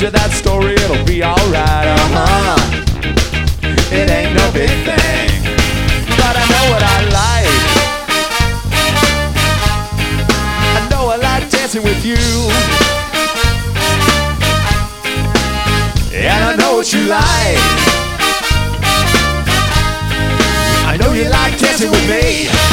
you that story, it'll be alright. It ain't no big thing, but I know what I like. I know I like dancing with you, and I know what you like. I know you like dancing with me.